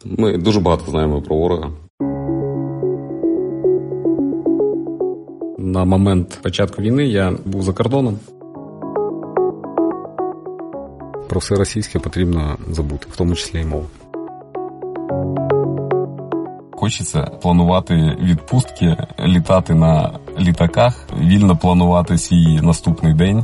Ми дуже багато знаємо про ворога. На момент початку війни я був за кордоном. Про все російське потрібно забути, в тому числі і мову. Хочеться планувати відпустки, літати на літаках, вільно планувати свій наступний день.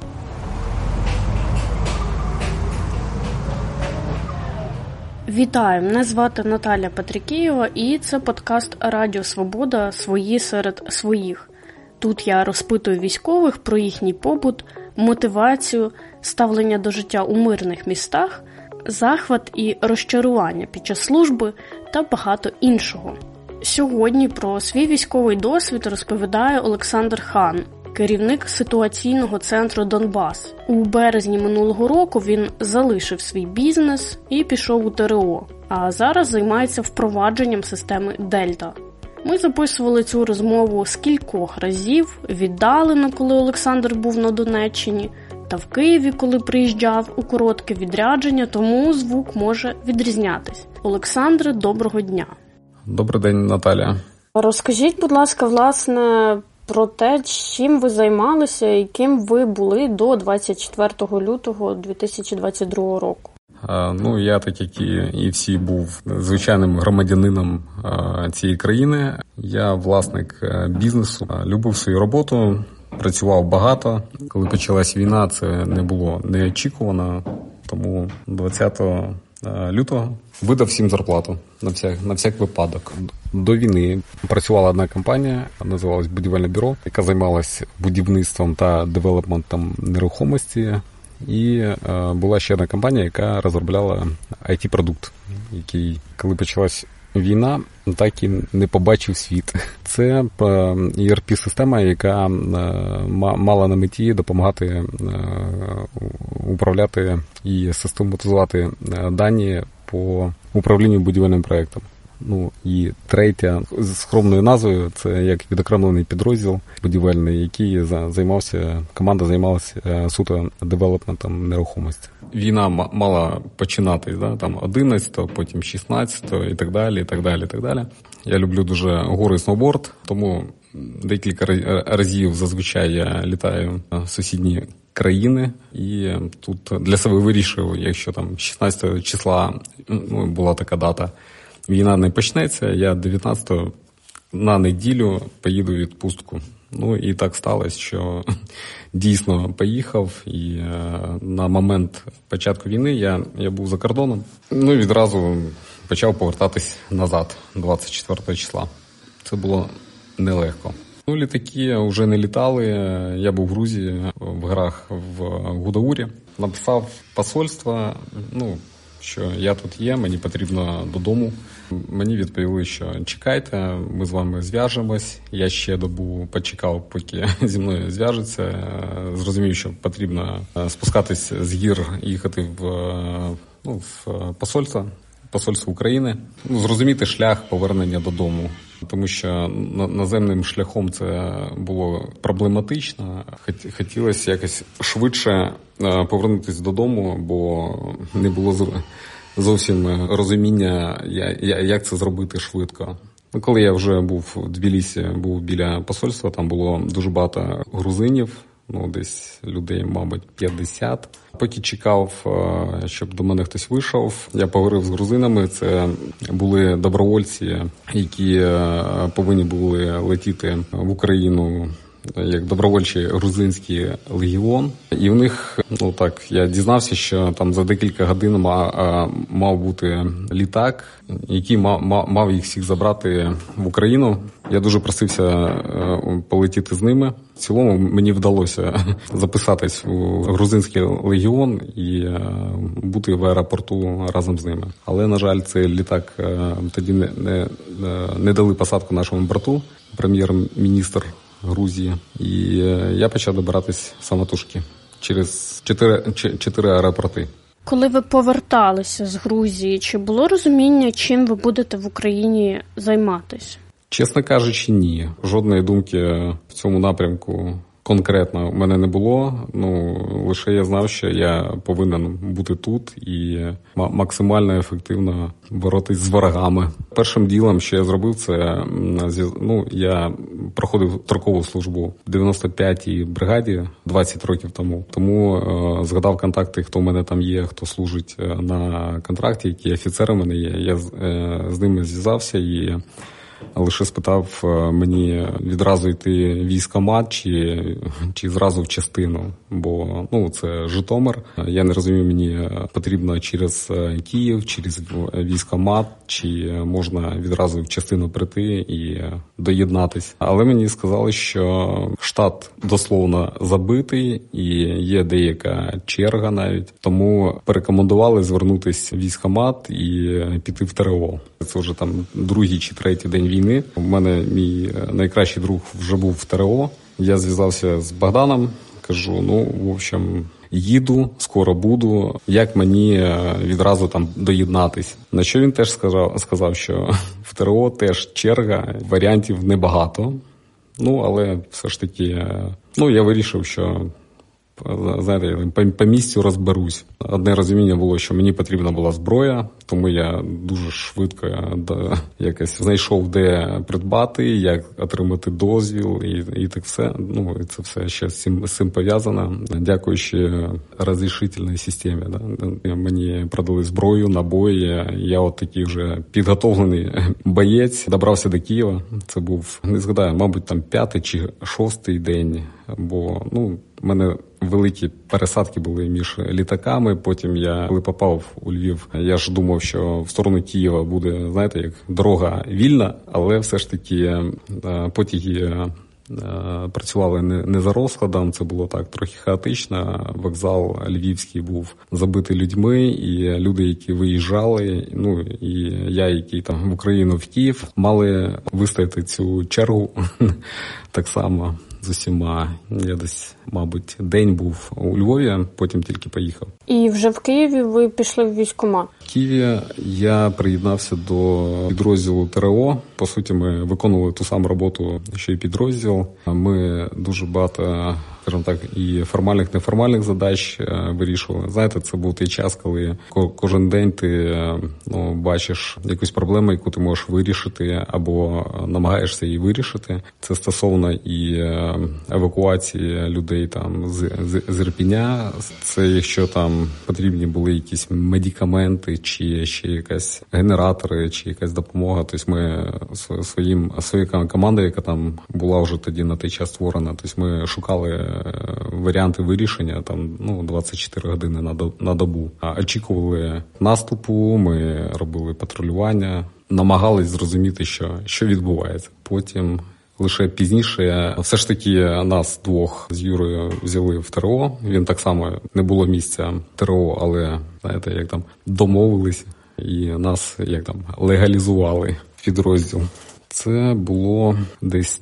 Вітаю, мене звати Наталя Петрикієва і це подкаст Радіо Свобода «Свої серед своїх». Тут я розпитую військових про їхній побут, мотивацію, ставлення до життя у мирних містах, захват і розчарування під час служби та багато іншого. Сьогодні про свій військовий досвід розповідає Олександр Хан, керівник ситуаційного центру «Донбас». У березні минулого року він залишив свій бізнес і пішов у ТРО, а зараз займається впровадженням системи «Дельта». Ми записували цю розмову з кількох разів, віддалено, коли Олександр був на Донеччині, та в Києві, коли приїжджав у коротке відрядження, тому звук може відрізнятись. Олександре, доброго дня. Добрий день, Наталя. Розкажіть, будь ласка, власне, про те, чим ви займалися і ким ви були до 24 лютого 2022 року. Я, так як і всі, був звичайним громадянином цієї країни. Я власник бізнесу, любив свою роботу, працював багато. Коли почалась війна, це не було неочікувано, тому 20 лютого видав всім зарплату на всяк випадок. До війни працювала одна компанія, називалась «Будівельне бюро», яка займалась будівництвом та девелопментом нерухомості. І була ще одна компанія, яка розробляла IT-продукт, який, коли почалась війна, так і не побачив світ. Це ERP-система, яка мала на меті допомагати управляти і систематизувати дані по управлінню будівельним проєктом. І третя з скромною назвою, це як відокремлений підрозділ будівельний, який команда займалася суто девелопментом нерухомості. Війна мала починатись, там 11-го, потім 16-го і так далі, і так далі, і так далі. Я люблю дуже гори і сноуборд, тому декілька разів зазвичай я літаю в сусідні країни, і тут для себе вирішив, якщо там 16 числа була така дата, війна не почнеться, я 19-го на неділю поїду в відпустку. І так сталося, що дійсно поїхав, і на момент початку війни я був за кордоном. Відразу почав повертатись назад 24 числа. Це було нелегко. Літаки вже не літали, я був в Грузії, в горах в Гудаурі. Написав посольство, що я тут є, мені потрібно додому. Мені відповіли, що чекайте, ми з вами зв'яжемось. Я ще добу почекав, поки зі мною зв'яжуться. Зрозумів, що потрібно спускатись з гір, їхати в посольство України. Зрозуміти шлях повернення додому. Тому що наземним шляхом це було проблематично. Хотілося якось швидше повернутися додому, бо не було зовсім розуміння, як це зробити швидко. Коли я вже був в Тбілісі, був біля посольства, там було дуже багато грузинів, десь людей, мабуть, 50. Поки чекав, щоб до мене хтось вийшов, я поговорив з грузинами. Це були добровольці, які повинні були летіти в Україну як добровольчий грузинський легіон. І в них, я дізнався, що там за декілька годин мав бути літак, який мав їх всіх забрати в Україну. Я дуже просився полетіти з ними. В цілому мені вдалося записатись у грузинський легіон і бути в аеропорту разом з ними. Але, на жаль, цей літак тоді не дали посадку нашому брату, прем'єр-міністр Грузії. І я почав добиратись самотужки через 4 аеропорти. Коли ви поверталися з Грузії, чи було розуміння, чим ви будете в Україні займатися? Чесно кажучи, ні. Жодної думки в цьому напрямку конкретно в мене не було. Лише я знав, що я повинен бути тут і максимально ефективно боротись з ворогами. Першим ділом, що я зробив, це я проходив строкову службу в 95-й бригаді 20 років тому. Тому згадав контакти, хто в мене там є, хто служить на контракті, які офіцери в мене є. Я з ними зв'язався і лише спитав мені відразу йти в військкомат чи зразу в частину, бо це Житомир. Я не розумію, мені потрібно через Київ, через військкомат, чи можна відразу в частину прийти і доєднатись. Але мені сказали, що штат дословно забитий і є деяка черга навіть. Тому порекомендували звернутися в військкомат і піти в ТРО. Це вже там другий чи третій день війни. У мене мій найкращий друг вже був в ТРО. Я зв'язався з Богданом, кажу, в общем, їду, скоро буду, як мені відразу там доєднатись. На що він теж сказав, що в ТРО теж черга, варіантів небагато. Але все ж таки, я вирішив, що знаєте, по місцю розберусь. Одне розуміння було, що мені потрібна була зброя, тому я дуже швидко якось знайшов, де придбати, як отримати дозвіл і так все. І це все ще з цим пов'язано. Дякуючи розрішительній системі. Мені продали зброю, набої. Я от такий вже підготовлений боєць. Добрався до Києва. Це був, не згадаю, мабуть, там 5-й чи 6-й день. Бо, в мене великі пересадки були між літаками. Потім коли попав у Львів, я ж думав, що в сторону Києва буде, знаєте, як дорога вільна, але все ж таки потяги працювали не за розкладом, це було так трохи хаотично. Вокзал львівський був забитий людьми, і люди, які виїжджали, і я, який там в Україну, в Київ, мали вистояти цю чергу так само з усіма. Я десь, мабуть, день був у Львові, потім тільки поїхав. І вже в Києві ви пішли в військкомат? В Києві я приєднався до підрозділу ТРО. По суті, ми виконували ту саму роботу, що і підрозділ. Ми дуже багато, скажімо так, і формальних, неформальних задач вирішували. Знаєте, це був той час, коли кожен день ти бачиш якусь проблему, яку ти можеш вирішити, або намагаєшся її вирішити. Це стосовно і евакуації людей там з Ірпеня. Це якщо там потрібні були якісь медикаменти, чи ще якась генератори, чи якась допомога. Тобто ми своєю командою, яка там була вже тоді на той час створена, тобто ми шукали варіанти вирішення там 24 години на добу. Очікували наступу, ми робили патрулювання, намагались зрозуміти, що відбувається. Потім лише пізніше все ж таки нас двох з Юрою взяли в ТРО. Він так само, не було місця в ТРО, але, знаєте, як там домовились і нас як там легалізували в підрозділ. Це було десь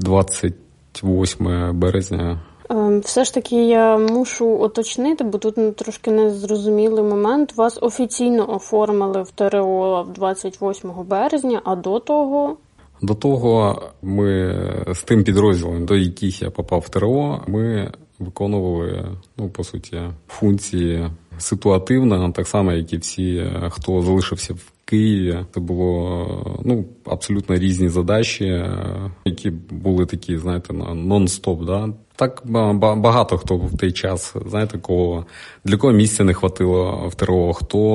28 березня. Все ж таки я мушу уточнити, бо тут трошки незрозумілий момент. Вас офіційно оформили в ТРО 28 березня, а до того? До того ми з тим підрозділом, до яких я попав в ТРО, ми виконували, по суті, функції ситуативно, так само, як і всі, хто залишився в Києві. Це було абсолютно різні задачі, які були такі, знаєте, нон-стоп, да. Так багато хто в той час, знаєте, для кого місця не хватило в ТРО,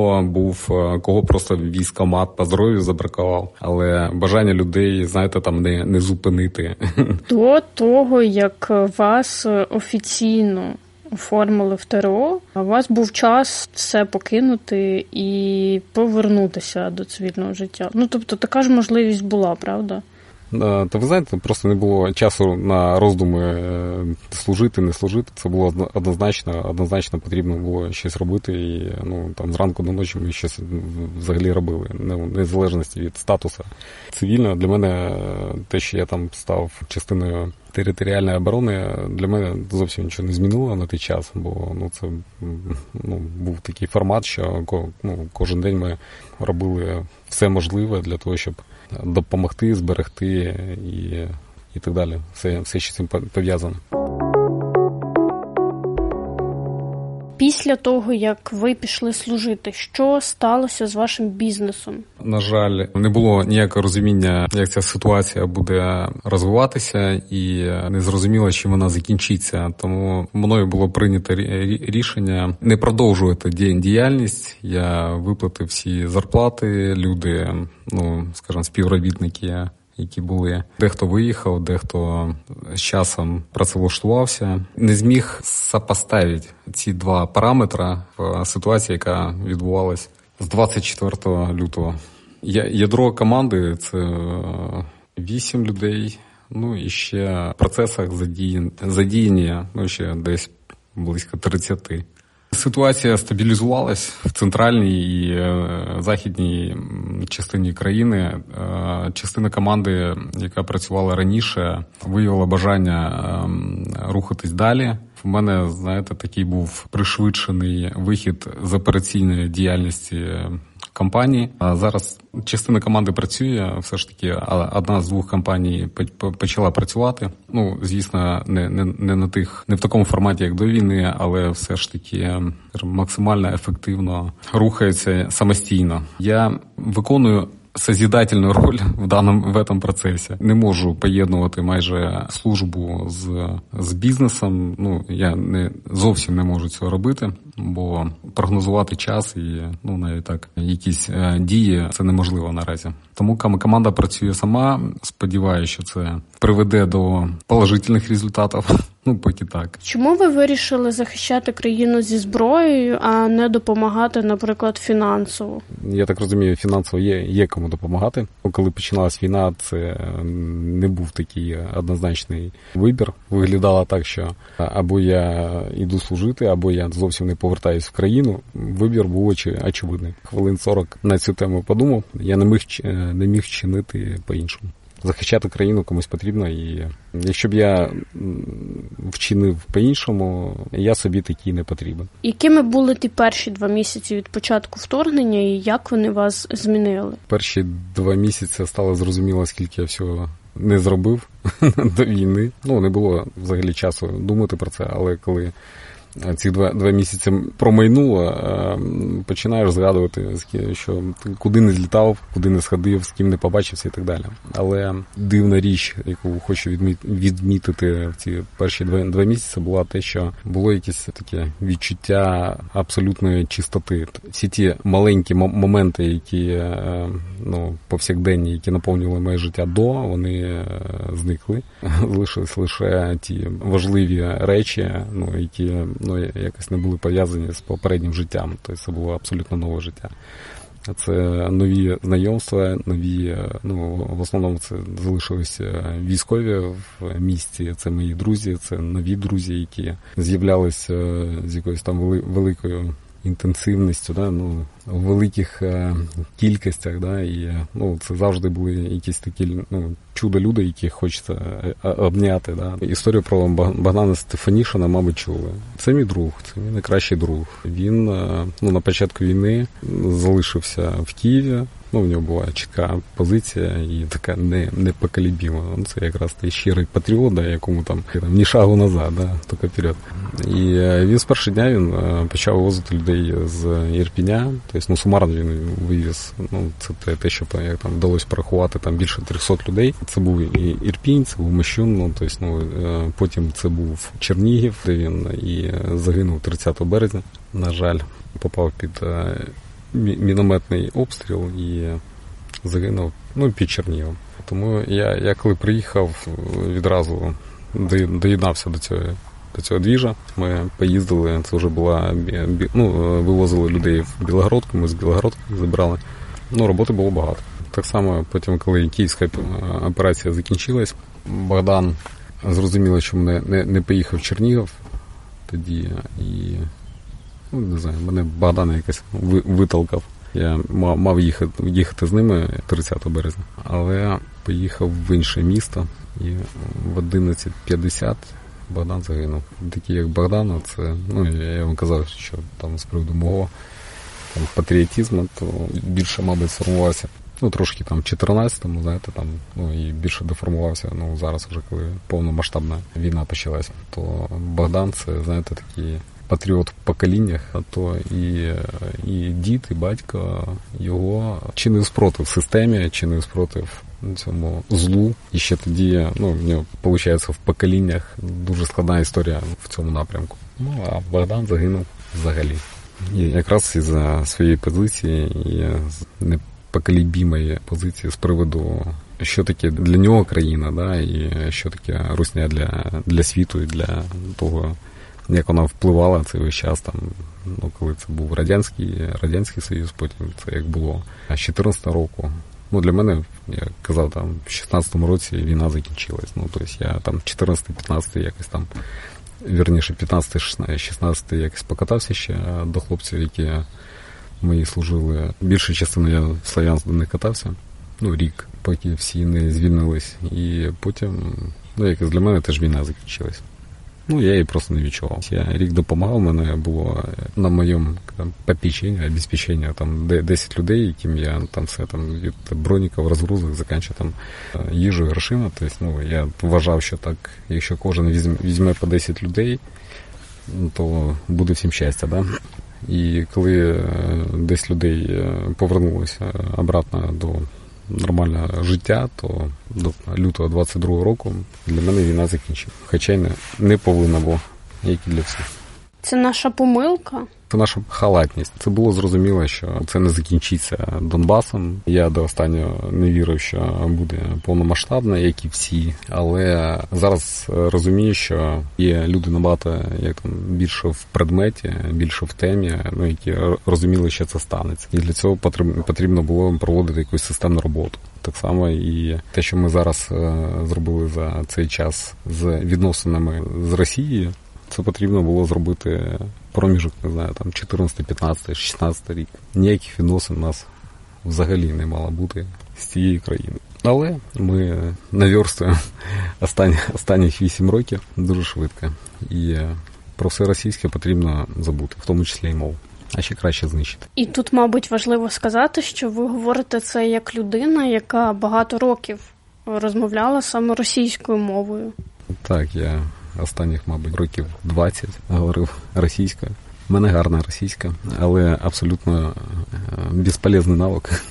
кого просто військкомат по здоров'ю забракував, але бажання людей, знаєте, там не зупинити. До того, як вас офіційно оформили в ТРО, у вас був час все покинути і повернутися до цивільного життя. Тобто така ж можливість була, правда? То ви знаєте, просто не було часу на роздуми служити, не служити. Це було однозначно потрібно було щось робити. І там зранку до ночі ми щось взагалі робили, незалежності від статусу цивільного. Для мене те, що я там став частиною територіальної оборони, для мене зовсім нічого не змінило на той час, бо це був такий формат, що кожен день ми робили все можливе для того, щоб допомогти, зберегти і так далі. Все, що з цим пов'язано. Після того, як ви пішли служити, що сталося з вашим бізнесом? На жаль, не було ніякого розуміння, як ця ситуація буде розвиватися, і не зрозуміло, чим вона закінчиться. Тому мною було прийнято рішення не продовжувати діяльність. Я виплатив всі зарплати, люди, скажімо, співробітники, які були. Дехто виїхав, дехто з часом працевлаштувався. Не зміг сопоставити ці два параметри в ситуації, яка відбувалась з 24 лютого. Ядро команди – це 8 людей, і ще в процесах задіяні ще десь близько 30. Ситуація стабілізувалась в центральній і західній частині країни. Частина команди, яка працювала раніше, виявила бажання рухатись далі. В мене, такий був пришвидшений вихід з операційної діяльності компанії. А зараз частина команди працює, все ж таки одна з двох компаній почала працювати. Звісно, не в такому форматі, як до війни, але все ж таки максимально ефективно рухається самостійно. Я виконую созидательну роль в этом процесі. Не можу поєднувати майже службу з бізнесом. Я зовсім не можу цього робити, бо прогнозувати час і навіть так якісь дії це неможливо наразі. Тому команда працює сама. Сподіваюся, що це приведе до положительних результатів. Поки так. Чому ви вирішили захищати країну зі зброєю, а не допомагати, наприклад, фінансово? Я так розумію, фінансово є кому допомагати. Коли починалась війна, це не був такий однозначний вибір. Виглядало так, що або я йду служити, або я зовсім не повертаюсь в країну. Вибір був очевидний. Хвилин 40 на цю тему подумав. Я не міг вчинити по-іншому. Захищати країну комусь потрібно, і якщо б я вчинив по-іншому, я собі такий не потрібен. Якими були ті перші 2 місяці від початку вторгнення, і як вони вас змінили? Перші 2 місяці стало зрозуміло, скільки я всього не зробив до війни. Не було взагалі часу думати про це, але коли ці 2 місяці промайнуло, починаєш згадувати, що куди не злітав, куди не сходив, з ким не побачився і так далі. Але дивна річ, яку хочу відмітити в ці перші 2 місяці, була те, що було якесь таке відчуття абсолютної чистоти. Всі ті маленькі моменти, які повсякденні, які наповнювали моє життя вони зникли. Залишились лише ті важливі речі, які якось не були пов'язані з попереднім життям. Тобто це було абсолютно нове життя. Це нові знайомства, нові, в основному це залишилися військові в місті, це мої друзі, це нові друзі, які з'являлися з якоюсь там великою інтенсивністю, в великих кількостях, і це завжди були якісь такі чудо-люди, яких хочеться обняти. Історію про Богдана Стефанішина, мабуть, чули. Це мій друг, це мій найкращий друг. Він на початку війни залишився в Києві. У нього була чітка позиція і така непоколебима. Це якраз той щирий патріот, якому там ні шагу назад, тільки вперед. І він з першого дня почав вивозити людей з Ірпіня. Тобто, сумарно він вивіз, це те, що там вдалося порахувати, більше 300 людей. Це був і Ірпінь, це був Мощун, потім це був Чернігів, де він і загинув 30 березня. На жаль, попав під мінометний обстріл і загинув під Чернігом. Тому я коли приїхав, відразу доєднався до цього двіжа. Ми поїздили, це вже була, вивозили людей в Білогородку, ми з Білогородки забрали. Роботи було багато. Так само потім, коли київська операція закінчилась, Богдан зрозуміло, що мене не поїхав в Чернігів тоді, і не знаю, мене Богдан якось витолкав. Я мав їхати з ними 30 березня, але поїхав в інше місто, і в 11:50 Богдан загинув. Такі, як Богдан, це, я вам казав, що там з приводу мого патріотизму, то більше, мабуть, сформувався. Трошки в 14-му, знаєте, і більше деформувався, зараз вже коли повномасштабна війна почалася, то Богдан це, знаєте, такий патріот в поколіннях, то і дід, і батько його чинив спротив системі, чинив спротив цьому злу. І ще тоді, в нього, виходить, в поколіннях дуже складна історія в цьому напрямку. А Богдан загинув взагалі. І якраз із-за своєї позиції і непоколебимої позиції з приводу, що таке для нього країна, да, і що таке русня для світу і для того, як вона впливала цей весь час, там, коли це був Радянський Союз, потім це як було з 2014 року. Для мене, я казав, там, в 16-му році війна закінчилась. Тобто я там 14-15 якось там, вірніше, 15-16 якось покатався ще до хлопців, які мої служили. Більшу частину я в Слов'янськ до них катався. Рік, поки всі не звільнились. І потім, якось для мене теж війна закінчилась. Я її просто не відчував. Я рік допомагав, мене було на моєму попеченні, обезпеченні там 10 людей, яким я там все там від броніків, розгрузок, закінчую там їжею, грошима. Тобто, я вважав, що так, якщо кожен візьме по 10 людей, то буде всім щастя, да? І коли 10 людей повернулося обратно до нормального життя, то до лютого 22-го року для мене війна закінчила. Хоча й не повинна була, як і для всіх. Це наша помилка? Це наша халатність. Це було зрозуміло, що це не закінчиться Донбасом. Я до останнього не вірив, що буде повномасштабно, як і всі. Але зараз розумію, що є люди набагато більше в предметі, більше в темі, які розуміли, що це станеться. І для цього потрібно було проводити якусь системну роботу. Так само і те, що ми зараз зробили за цей час з відносинами з Росією, це потрібно було зробити проміжок, не знаю, там 14, 15, 16 рік. Ніяких відносин у нас взагалі не мало бути з цією країною. Але ми наверстуємо останніх 8 років дуже швидко. І про все російське потрібно забути, в тому числі і мову. А ще краще знищити. І тут, мабуть, важливо сказати, що ви говорите це як людина, яка багато років розмовляла саме російською мовою. Так, я останніх, мабуть, років 20 говорив російською. У мене гарна російська, але абсолютно безполезний навик.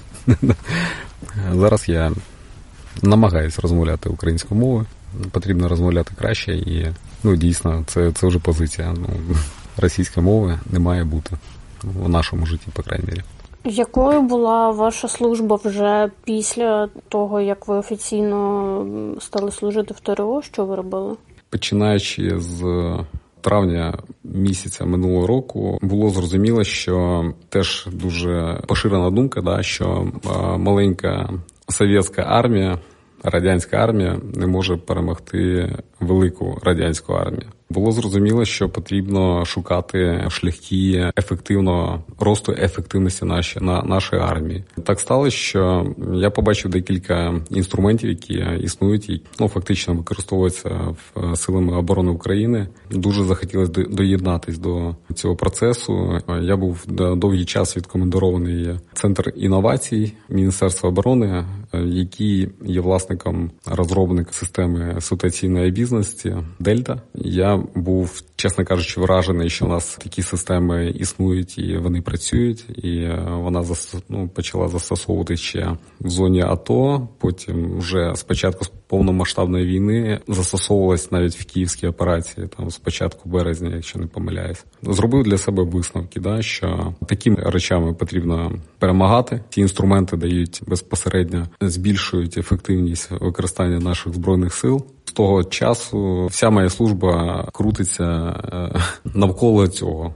Зараз я намагаюся розмовляти українською мовою. Потрібно розмовляти краще і, дійсно, це вже позиція. Російської мови не має бути в нашому житті, по крайній мірі. Якою була ваша служба вже після того, як ви офіційно стали служити в ТРО? Що ви робили? Починаючи з травня місяця минулого року, було зрозуміло, що теж дуже поширена думка, що маленька совєтська армія, радянська армія не може перемогти велику радянську армію. Було зрозуміло, що потрібно шукати шляхи ефективного росту ефективності нашої армії. Так сталося, що я побачив декілька інструментів, які існують і фактично використовуються в силами оборони України. Дуже захотілося доєднатись до цього процесу. Я був довгий час відкомендований в Центр інновацій Міністерства оборони, який є власником розробника системи ситуаційної обізнаності «Дельта». Я був, чесно кажучи, вражений, що у нас такі системи існують і вони працюють. І вона почала застосовувати ще в зоні АТО, потім вже спочатку з повномасштабної війни застосовувалась навіть в київській операції, там з початку березня, якщо не помиляюсь. Зробив для себе висновки, що такими речами потрібно перемагати. Ці інструменти дають безпосередньо, збільшують ефективність використання наших збройних сил. З того часу вся моя служба крутиться навколо цього.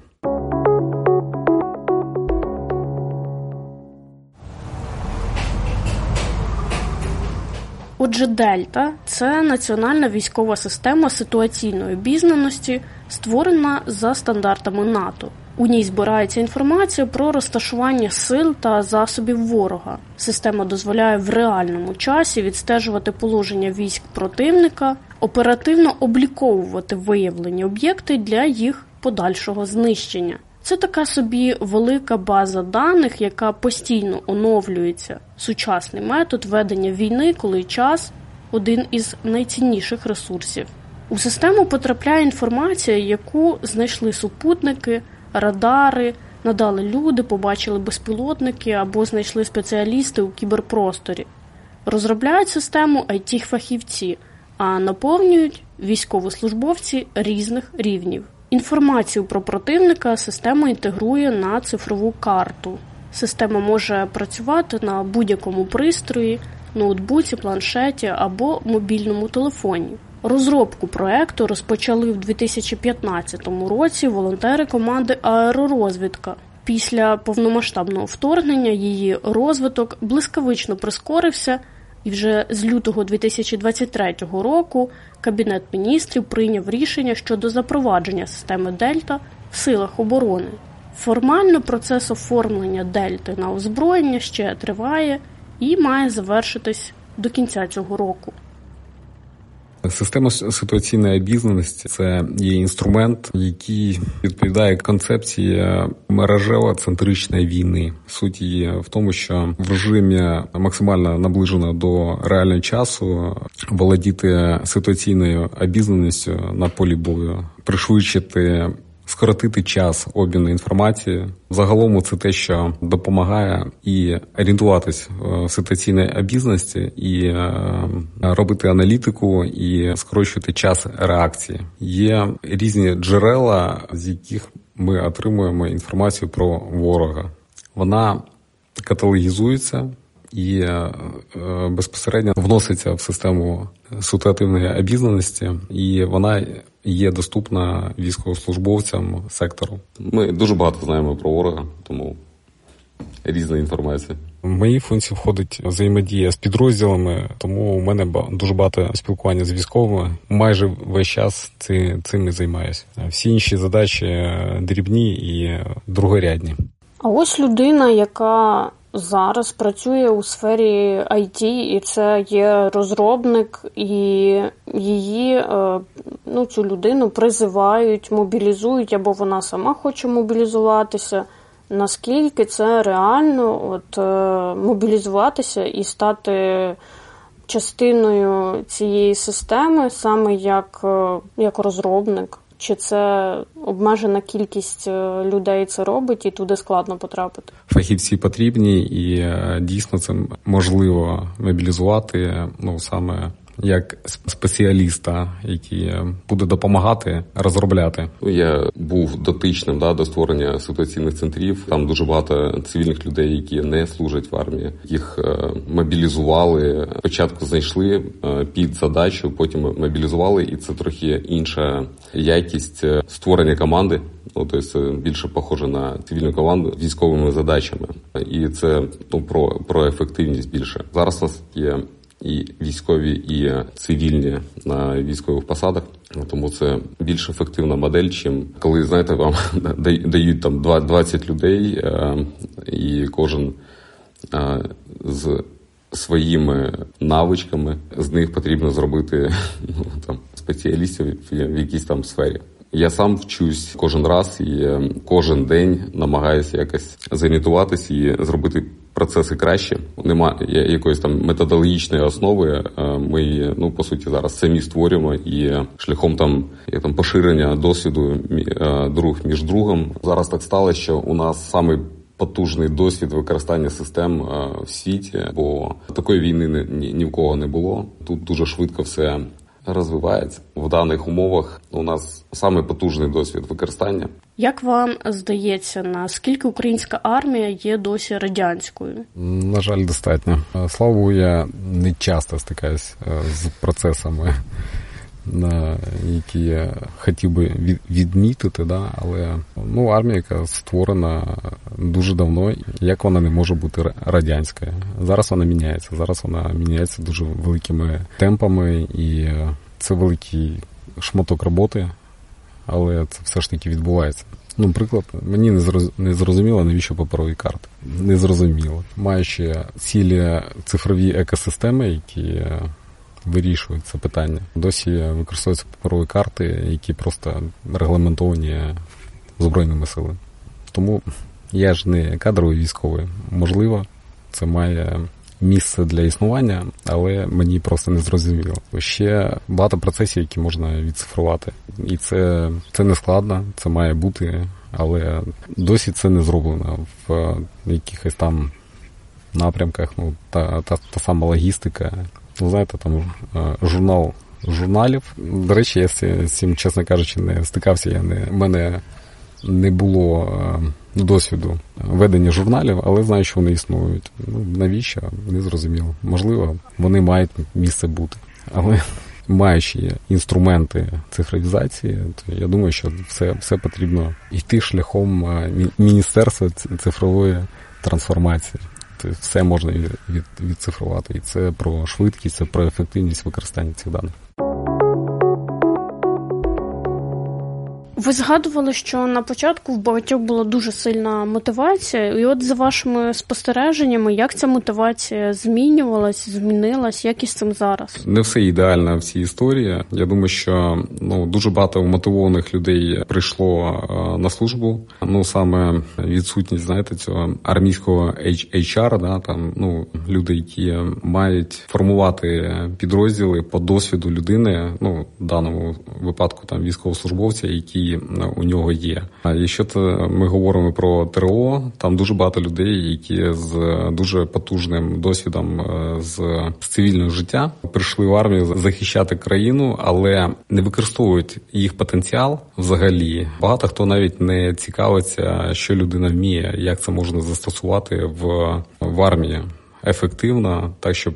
Отже, «Дельта» – це національна військова система ситуаційної обізнаності, створена за стандартами НАТО. У ній збирається інформація про розташування сил та засобів ворога. Система дозволяє в реальному часі відстежувати положення військ противника, оперативно обліковувати виявлені об'єкти для їх подальшого знищення. Це така собі велика база даних, яка постійно оновлюється. Сучасний метод ведення війни, коли час – один із найцінніших ресурсів. У систему потрапляє інформація, яку знайшли супутники, радари, надали люди, побачили безпілотники або знайшли спеціалісти у кіберпросторі. Розробляють систему IT-фахівці, а наповнюють військовослужбовці різних рівнів. Інформацію про противника система інтегрує на цифрову карту. Система може працювати на будь-якому пристрої, ноутбуці, планшеті або мобільному телефоні. Розробку проекту розпочали в 2015 році волонтери команди «Аеророзвідка». Після повномасштабного вторгнення її розвиток блискавично прискорився, і вже з лютого 2023 року Кабінет міністрів прийняв рішення щодо запровадження системи «Дельта» в силах оборони. Формально процес оформлення «Дельти» на озброєння ще триває і має завершитись до кінця цього року. Система ситуаційної обізнаності – це є інструмент, який відповідає концепції мережево-центричної війни. Суть її в тому, що в режимі максимально наближено до реального часу володіти ситуаційною обізнаністю на полі бою, пришвидшити, скоротити час обміну інформації. Загалом це те, що допомагає і орієнтуватись в ситуаційній обізнаності, і робити аналітику, і скорочувати час реакції. Є різні джерела, з яких ми отримуємо інформацію про ворога. Вона каталогізується і безпосередньо вноситься в систему ситуативної обізнаності, і вона є доступна військовослужбовцям сектору. Ми дуже багато знаємо про ворога, тому різна інформація. В мої функції входить взаємодія з підрозділами, тому у мене дуже багато спілкування з військовими. Майже весь час цим і займаюся. Всі інші задачі дрібні і другорядні. А ось людина, яка зараз працює у сфері IT, і це є розробник, і її, цю людину призивають, мобілізують, або вона сама хоче мобілізуватися. Наскільки це реально мобілізуватися і стати частиною цієї системи, саме як розробник? Чи це обмежена кількість людей це робить і туди складно потрапити? Фахівці потрібні і дійсно це можливо мобілізувати, саме як спеціаліста, який буде допомагати розробляти. Я був дотичним до створення ситуаційних центрів. Там дуже багато цивільних людей, які не служать в армії. Їх мобілізували. Спочатку знайшли під задачу, потім мобілізували, і це трохи інша якість створення команди. Тобто це більше похоже на цивільну команду з військовими задачами. І це про ефективність більше. Зараз у нас є і військові, і цивільні на військових посадах. Тому це більш ефективна модель, чим коли, знаєте, вам дають там 20 людей, і кожен з своїми навичками, з них потрібно зробити спеціалістів в якійсь там сфері. Я сам вчусь кожен раз і кожен день намагаюся якось зорієнтуватись і зробити процеси краще. Немає якоїсь там методологічної основи. Ми, по суті, зараз самі створюємо і шляхом поширення досвіду друг між другом. Зараз так сталося, що у нас самий потужний досвід використання систем в світі, бо такої війни ні в кого не було. Тут дуже швидко все розвивається. В даних умовах у нас саме потужний досвід використання. Як вам здається, наскільки українська армія є досі радянською? На жаль, достатньо. Слава Богу, я не часто стикаюсь з процесами, які я хотів би відмітити, але армія, яка створена дуже давно, як вона не може бути радянською? Зараз вона міняється дуже великими темпами, і це великий шматок роботи, але це все ж таки відбувається. Наприклад, мені не зрозуміло, навіщо паперові карти. Не зрозуміло. Маючи цілі цифрові екосистеми, які вирішують це питання. Досі використовуються паперові карти, які просто регламентовані Збройними силами. Тому я ж не кадровий військовий. Можливо, це має місце для існування, але мені просто не зрозуміло. Ще багато процесів, які можна відцифрувати. І це не складно, це має бути, але досі це не зроблено в якихось там напрямках, та сама логістика. Знаєте, там журналів. До речі, я з цим, чесно кажучи, не стикався. В мене не було досвіду ведення журналів, але знаю, що вони існують. Навіщо? Не зрозуміло. Можливо, вони мають місце бути. Але маючи інструменти цифровізації, то я думаю, що все потрібно йти шляхом Міністерства цифрової трансформації. Тобто все можна відцифрувати. І це про швидкість, це про ефективність використання цих даних. Ви згадували, що на початку в багатьох була дуже сильна мотивація, і от за вашими спостереженнями, як ця мотивація змінилась, як із цим зараз? Не все ідеально в цій історії. Я думаю, що дуже багато мотивованих людей прийшло на службу. Саме відсутність, цього армійського HR, люди, які мають формувати підрозділи по досвіду людини, в даному випадку там військовослужбовця, які у нього є. А якщо ми говоримо про ТРО, там дуже багато людей, які з дуже потужним досвідом з цивільного життя прийшли в армію захищати країну, але не використовують їх потенціал взагалі. Багато хто навіть не цікавиться, що людина вміє, як це можна застосувати в армії ефективно, так, щоб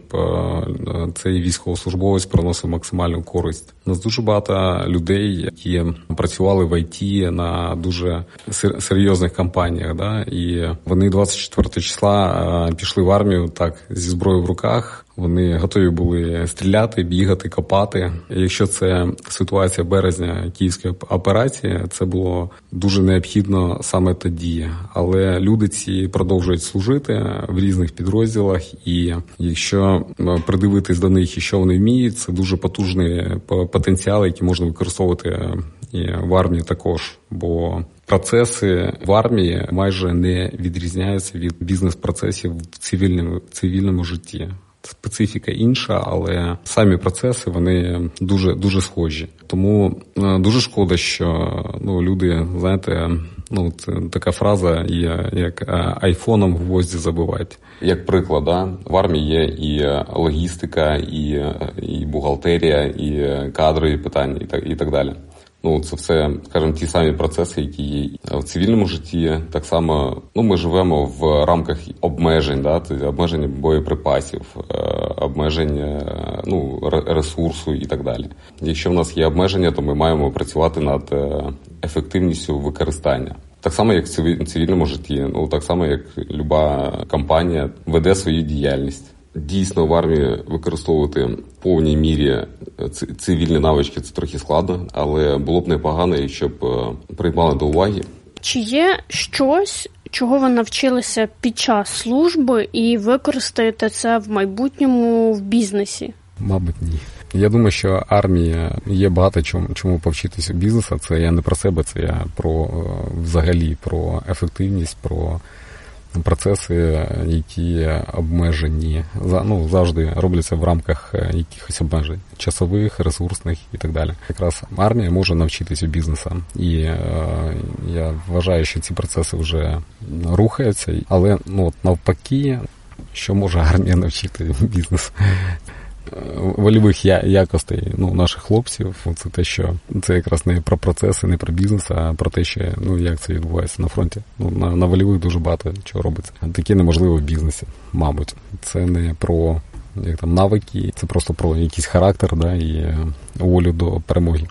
цей військовослужбовець приносив максимальну користь. У нас дуже багато людей, які працювали в ІТ на дуже серйозних компаніях, і вони 24 числа пішли в армію так зі зброєю в руках. Вони готові були стріляти, бігати, копати. Якщо це ситуація березня київської операції, це було дуже необхідно саме тоді. Але люди ці продовжують служити в різних підрозділах, і якщо придивитись до них і що вони вміють, це дуже потужний потенціал, який можна використовувати і в армії також. Бо процеси в армії майже не відрізняються від бізнес-процесів в цивільному житті. Специфіка інша, але самі процеси, вони дуже, дуже схожі. Тому дуже шкода, що люди, це така фраза є, як айфоном гвозді забивають. Як приклад, в армії є і логістика, і бухгалтерія, і кадрові питання, і так далі. Це все, скажімо, ті самі процеси, які є в цивільному житті. Так само, ми живемо в рамках обмежень, обмежень боєприпасів, обмежень, ресурсу і так далі. Якщо в нас є обмеження, то ми маємо працювати над ефективністю використання. Так само, як в цивільному житті, так само, як люба компанія веде свою діяльність. Дійсно, в армії використовувати в повній мірі цивільні навички – це трохи складно, але було б непогано, якщо б приймали до уваги. Чи є щось, чого ви навчилися під час служби і використаєте це в майбутньому в бізнесі? Мабуть, ні. Я думаю, що армія є багато чому повчитися в бізнесу. Це я не про себе, це я взагалі про ефективність, про процеси, які обмежені, завжди робляться в рамках якихось обмежень, часових, ресурсних і так далі. Якраз армія може навчитися бізнесу. І я вважаю, що ці процеси вже рухаються, але навпаки, що може армія навчити бізнес? Вольових якостей наших хлопців, це те, що це якраз не про процеси, не про бізнес, а про те, що як це відбувається на фронті. На вольових дуже багато чого робиться. Таке неможливо в бізнесі, мабуть. Це не про навики, це просто про якийсь характер, і волю до перемоги.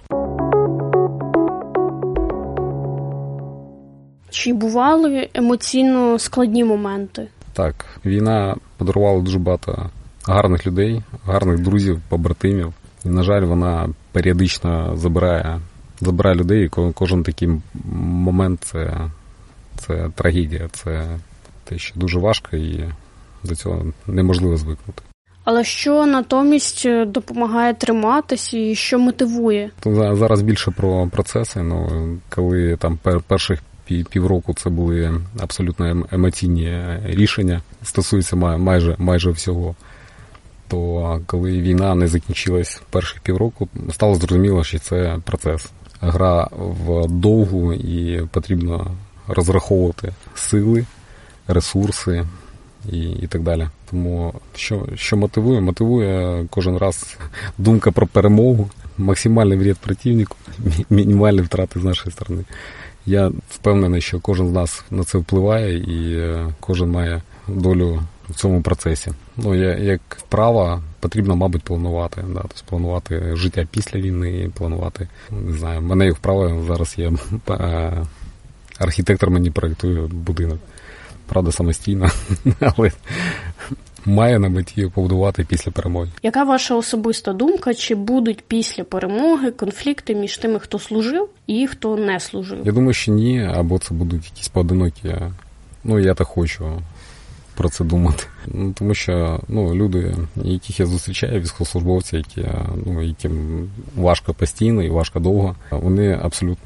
Чи бували емоційно складні моменти? Так, війна подарувала дуже багато гарних людей, гарних друзів, побратимів. І, на жаль, вона періодично забирає людей, і кожен такий момент це трагедія, це те, що дуже важко, і до цього неможливо звикнути. Але що натомість допомагає триматися і що мотивує? Зараз більше про процеси, коли там перших півроку це були абсолютно емоційні рішення, стосуються майже всього. То коли війна не закінчилась перших півроку, стало зрозуміло, що це процес. Гра в довгу і потрібно розраховувати сили, ресурси і так далі. Тому що мотивує? Мотивує кожен раз думка про перемогу, максимальний вред противнику, мінімальні втрати з нашої сторони. Я впевнений, що кожен з нас на це впливає і кожен має долю в цьому процесі. Ну, як вправа, потрібно, мабуть, планувати. Да? Тобто планувати життя після війни, планувати, не знаю, в мене як вправа зараз є, архітектор мені проєктує будинок. Правда, самостійно, але має на меті побудувати після перемоги. Яка ваша особиста думка, чи будуть після перемоги конфлікти між тими, хто служив і хто не служив? Я думаю, що ні, або це будуть якісь поодинокі. Ну, я так хочу про це думати. Ну, тому що люди, яких я зустрічаю, військовослужбовці, яким важко постійно і важко довго, вони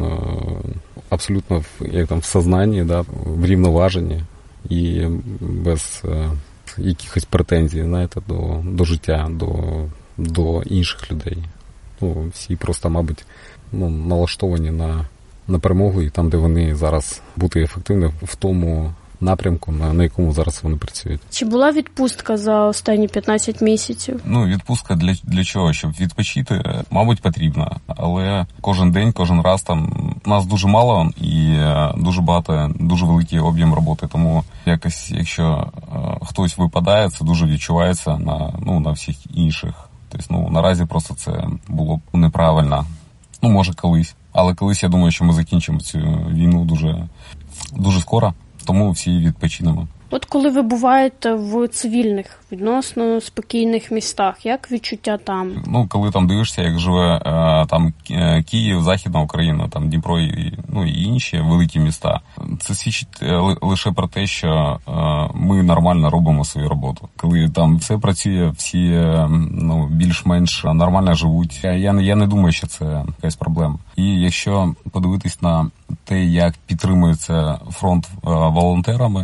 абсолютно в сознанні, да, в рівноваженні і без якихось претензій, знаєте, до життя, до інших людей. Всі просто, мабуть, налаштовані на перемогу і там, де вони зараз бути ефективними в тому напрямку, на якому зараз вони працюють. Чи була відпустка за останні 15 місяців? Відпустка для чого? Щоб відпочити, мабуть, потрібна. Але кожен день, кожен раз там нас дуже мало і дуже багато, дуже великий об'єм роботи. Тому якось, якщо хтось випадає, це дуже відчувається на всіх інших. Тобто, наразі просто це було б неправильно. Може колись. Але колись, я думаю, що ми закінчимо цю війну дуже, дуже скоро. Тому всі відпочинемо. От коли ви буваєте в цивільних, відносно спокійних містах, як відчуття там? Коли там дивишся, як живе там Київ, Західна Україна, там Дніпро і інші великі міста, це свідчить лише про те, що ми нормально робимо свою роботу. Коли там все працює, всі більш-менш нормально живуть, я не думаю, що це якась проблема. І якщо подивитись на те, як підтримується фронт волонтерами,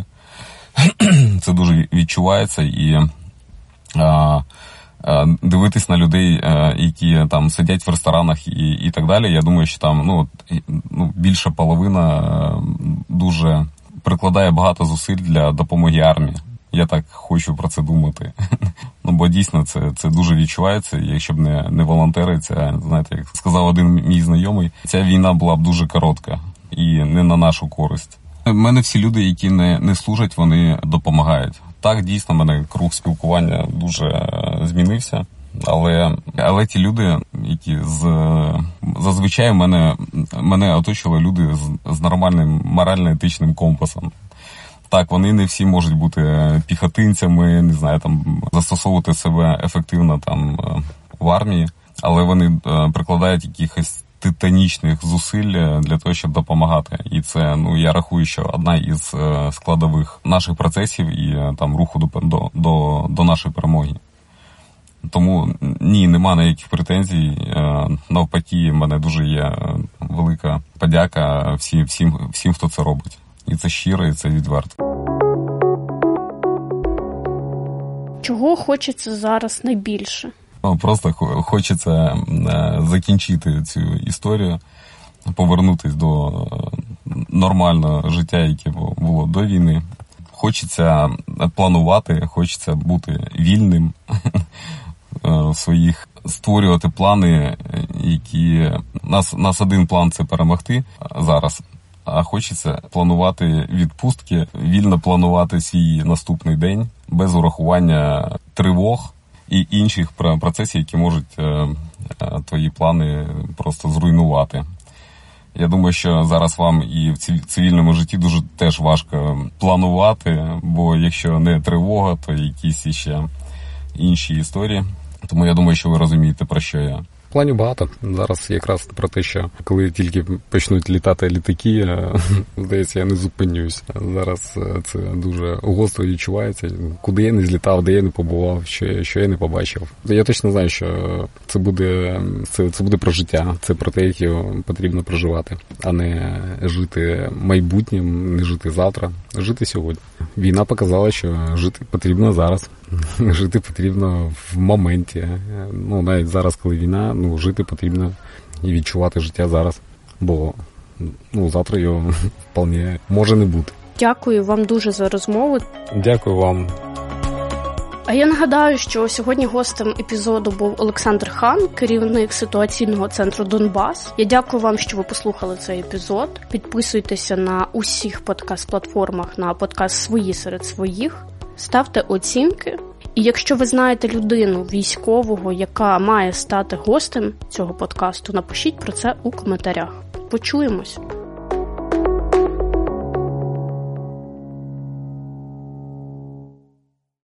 це дуже відчувається, і дивитись на людей, які там сидять в ресторанах і так далі, я думаю, що там більша половина дуже прикладає багато зусиль для допомоги армії. Я так хочу про це думати. Бо дійсно це дуже відчувається, і якщо б не волонтери, це, знаєте, як сказав один мій знайомий, ця війна була б дуже коротка і не на нашу користь. У мене всі люди, які не служать, вони допомагають. Так, дійсно, в мене круг спілкування дуже змінився, але ті люди, які зазвичай мене оточували люди з нормальним морально-етичним компасом. Так, вони не всі можуть бути піхотинцями, не знаю, там застосовувати себе ефективно там в армії, але вони прикладають якихось титанічних зусиль для того, щоб допомагати. І це, я рахую, що одна із складових наших процесів і там руху до нашої перемоги. Тому ні, нема ніяких претензій. Навпаки, в мене дуже є велика подяка всім, хто це робить. І це щиро, і це відверто. Чого хочеться зараз найбільше? Просто хочеться закінчити цю історію, повернутися до нормального життя, яке було до війни. Хочеться планувати, хочеться бути вільним своїх, створювати плани, які... Нас один план – це перемогти зараз, а хочеться планувати відпустки, вільно планувати свій наступний день, без урахування тривог і інших процесів, які можуть твої плани просто зруйнувати. Я думаю, що зараз вам і в цивільному житті дуже теж важко планувати, бо якщо не тривога, то якісь ще інші історії. Тому я думаю, що ви розумієте, про що я. Планів багато. Зараз якраз про те, що коли тільки почнуть літати літаки, здається, я не зупинюсь. Зараз це дуже гостро відчувається. Куди я не злітав, де я не побував, що я не побачив. Я точно знаю, що це буде про життя, це про те, як його потрібно проживати, а не жити майбутнім, не жити завтра, жити сьогодні. Війна показала, що жити потрібно зараз. Жити потрібно в моменті. Навіть зараз, коли війна, жити потрібно і відчувати життя зараз. Бо завтра його вполне може не бути. Дякую вам дуже за розмову. Дякую вам. А я нагадаю, що сьогодні гостем епізоду був Олександр Хан, керівник ситуаційного центру «Донбас». Я дякую вам, що ви послухали цей епізод. Підписуйтеся на усіх подкаст-платформах на подкаст «Свої серед своїх». Ставте оцінки. І якщо ви знаєте людину військового, яка має стати гостем цього подкасту, напишіть про це у коментарях. Почуємось!